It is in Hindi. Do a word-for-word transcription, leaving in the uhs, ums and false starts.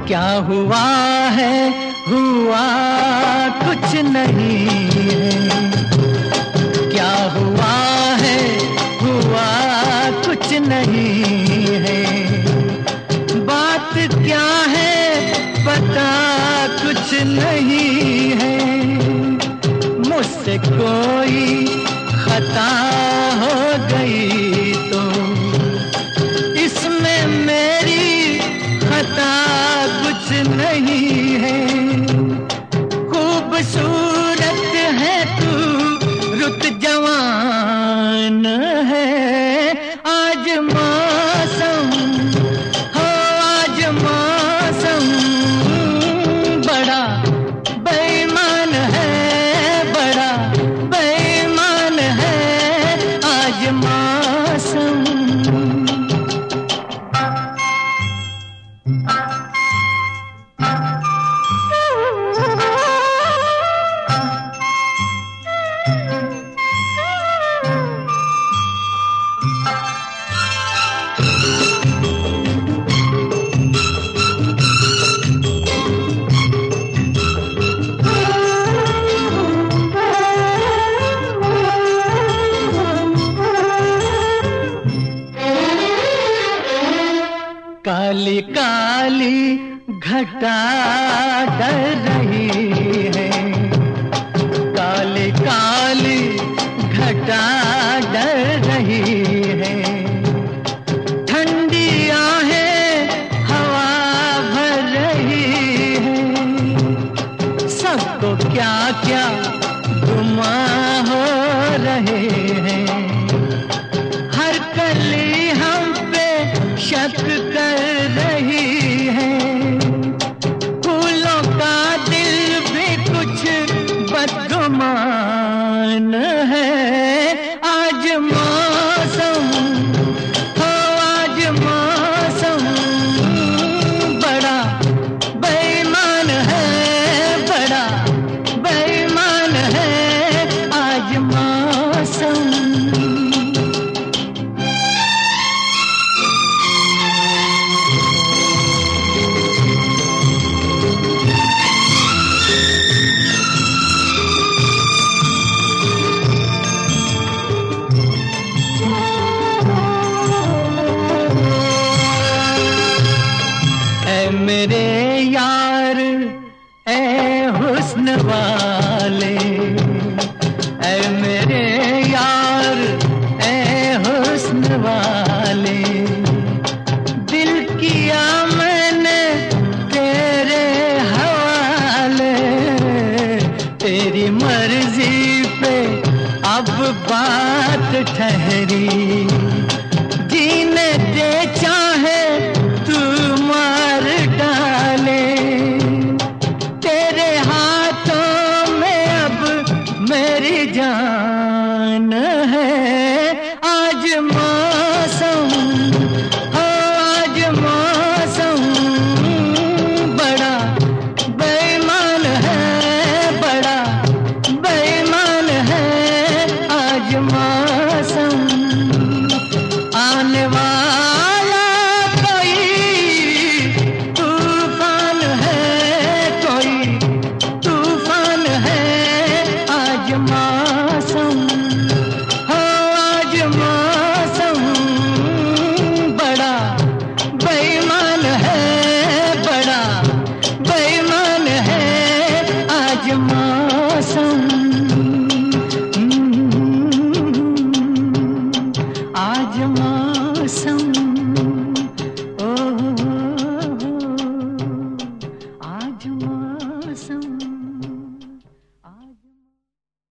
क्या हुआ है, हुआ कुछ नहीं है। क्या हुआ है, हुआ कुछ नहीं है। बात क्या है पता कुछ नहीं है। मुझसे कोई खता हो गई तो इसमें मेरी खता कुछ नहीं है। खूबसूरत है तू, रुत जवान है। आज मौसम हो, आज मौसम बड़ा बेईमान है, बड़ा बेईमान है आज मौसम। काली काली घटा डर रही है। काली काली घटा डर रही है। ठंडी आहें हवा भर रही है। सबको क्या क्या गुमा हो रहे हैं। हर कली हम पे शक कर रही है। फूलों का दिल भी कुछ बदगुमान है। आज मौसम हो, आज मौसम बड़ा बेईमान है, बड़ा बेईमान है आज मौसम। मेरे यार ए हुस्न वाले, ए मेरे यार ए हुस्न वाले। दिल किया मैंने तेरे हवाले। तेरी मर्जी पे अब बात ठहरी। जीने दे चाहे तू मार डाले। तेरे हाथों में अब मेरी जान है। आज मौसम हो, आज मौसम बड़ा बेईमान है, बड़ा बेईमान है आज मौसम। आने वाला कोई तूफान है, कोई तूफान है आज मौसम हो, आज मौसम बड़ा बेईमान है, बड़ा बेईमान है आज मौसम। आज मौसम